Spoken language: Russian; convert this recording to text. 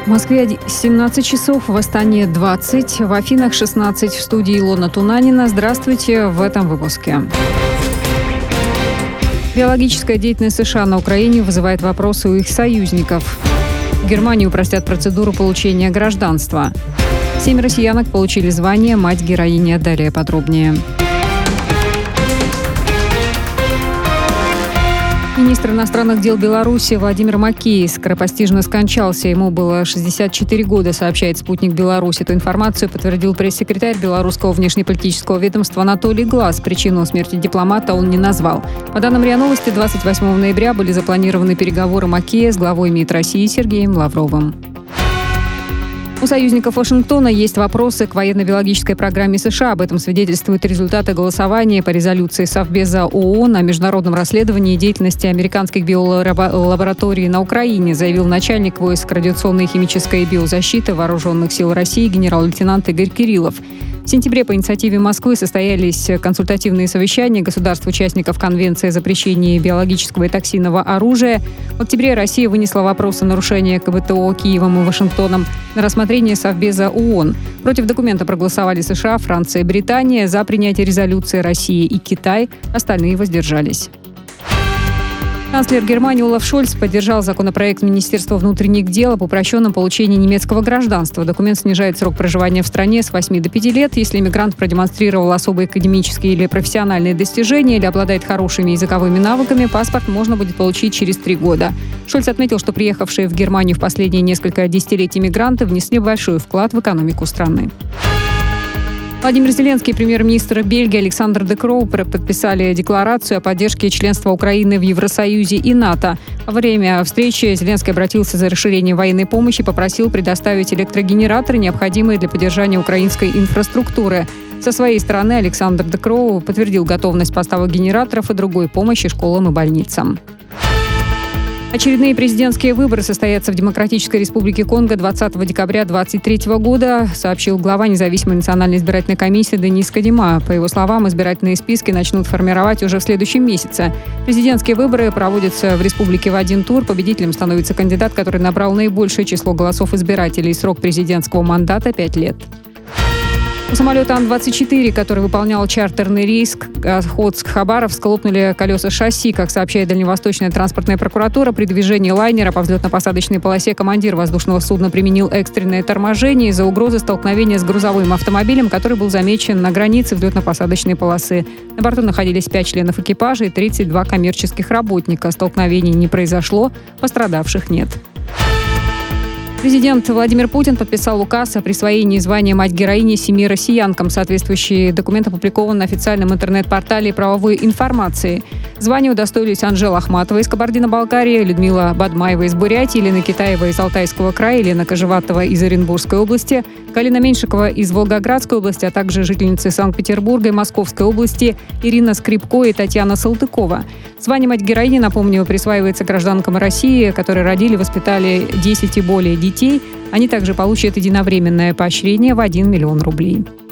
В Москве 17 часов, в Астане 20, в Афинах 16, в студии Илона Тунанина. Здравствуйте в этом выпуске. Биологическая деятельность США на Украине вызывает вопросы у их союзников. В Германии упростят процедуру получения гражданства. 7 россиянок получили звание «Мать-героиня». Далее подробнее. Министр иностранных дел Беларуси Владимир Макей скоропостижно скончался. Ему было 64 года, сообщает «Спутник Беларусь». Эту информацию подтвердил пресс-секретарь белорусского внешнеполитического ведомства Анатолий Глаз. Причину смерти дипломата он не назвал. По данным РИА Новости, 28 ноября были запланированы переговоры Макея с главой МИД России Сергеем Лавровым. У союзников Вашингтона есть вопросы к военно-биологической программе США. Об этом свидетельствуют результаты голосования по резолюции Совбеза ООН о международном расследовании деятельности американских биолабораторий на Украине, заявил начальник войск радиационной, химической и биозащиты Вооруженных сил России генерал-лейтенант Игорь Кириллов. В сентябре по инициативе Москвы состоялись консультативные совещания государств-участников Конвенции о запрещении биологического и токсинного оружия. В октябре Россия вынесла вопрос о нарушении КБТО Киевом и Вашингтоном на рассмотрение Совбеза ООН. Против документа проголосовали США, Франция и Британия. За принятие резолюции Россия и Китай. Остальные воздержались. Канцлер Германии Олаф Шольц поддержал законопроект Министерства внутренних дел об упрощенном получении немецкого гражданства. Документ снижает срок проживания в стране с 8 до 5 лет. Если иммигрант продемонстрировал особые академические или профессиональные достижения или обладает хорошими языковыми навыками, паспорт можно будет получить через 3 года. Шольц отметил, что приехавшие в Германию в последние несколько десятилетий мигранты внесли большой вклад в экономику страны. Владимир Зеленский и премьер-министр Бельгии Александр Де Крoo подписали декларацию о поддержке членства Украины в Евросоюзе и НАТО. Во время встречи Зеленский обратился за расширением военной помощи и попросил предоставить электрогенераторы, необходимые для поддержания украинской инфраструктуры. Со своей стороны Александр Де Крoo подтвердил готовность поставок генераторов и другой помощи школам и больницам. Очередные президентские выборы состоятся в Демократической Республике Конго 20 декабря 2023 года, сообщил глава независимой национальной избирательной комиссии Денис Кадима. По его словам, избирательные списки начнут формировать уже в следующем месяце. Президентские выборы проводятся в республике в один тур. Победителем становится кандидат, который набрал наибольшее число голосов избирателей. Срок президентского мандата – 5 лет. У самолета Ан-24, который выполнял чартерный рейс Охотск-Хабаровск, лопнули колеса шасси. Как сообщает Дальневосточная транспортная прокуратура, при движении лайнера по взлетно-посадочной полосе командир воздушного судна применил экстренное торможение из-за угрозы столкновения с грузовым автомобилем, который был замечен на границе взлетно-посадочной полосы. На борту находились 5 членов экипажа и 32 коммерческих работника. Столкновений не произошло, пострадавших нет. Президент Владимир Путин подписал указ о присвоении звания «Мать-героини» 7 россиянкам. Соответствующий документ опубликован на официальном интернет-портале правовой информации. Звания удостоились Анжела Ахматова из Кабардино-Балкарии, Людмила Бадмаева из Бурятии, Елена Китаева из Алтайского края, Елена Кожеватова из Оренбургской области, Галина Меньшикова из Волгоградской области, а также жительницы Санкт-Петербурга и Московской области Ирина Скрипко и Татьяна Салтыкова. Звание «Мать-героини», напомню, присваивается гражданкам России, которые родили и воспитали 10 и более детей. Они также получат единовременное поощрение в 1 миллион рублей.